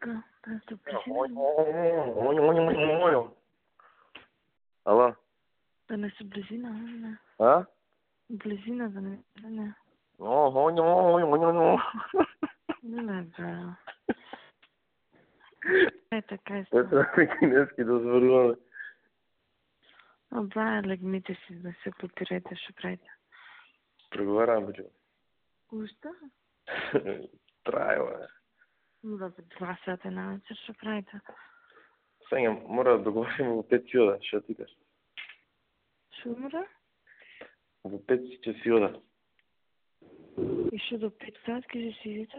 Ка, да се близина. Ало? Да не се близина, не. А? Близина, да не. Не, бе. Е, така е. Това е кинески да звърваме. Бе, легмите си, да се потирете, ще правите. Преговарям, бе. Ушта? Трае, бе. Ну да, бе, 2 сата на вечер ще правите. Сега, мора да договорим во 5 си ода, што ти кажеш? Ще умра? Во 5 си ќе си ода. И ще до 5 сатки ще си идете?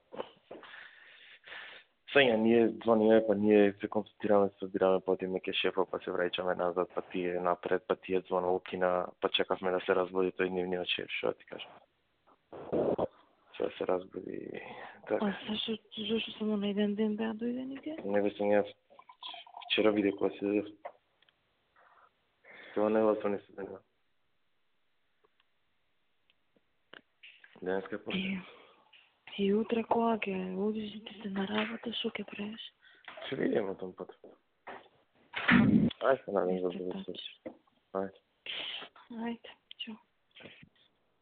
Сега, ние звониме, па ние се консултираме, се собираме, па отиме ке шефа, па се враќаме назад, па тие напред, па тие звона укина, па чекавме да се разбуди тој нивниот шеф, што ти кажам. Сега се разбуди така. А зашто само на еден ден беа дојдените? Него се ја вчера виде кога се дадев. Тоа не го не се денува. Денеска после. И утре кога ќе одиш ти се на работа, што ќе правиш? Ќе видиме том пат. Ајде се надам да се случи. Ајде. Ајде.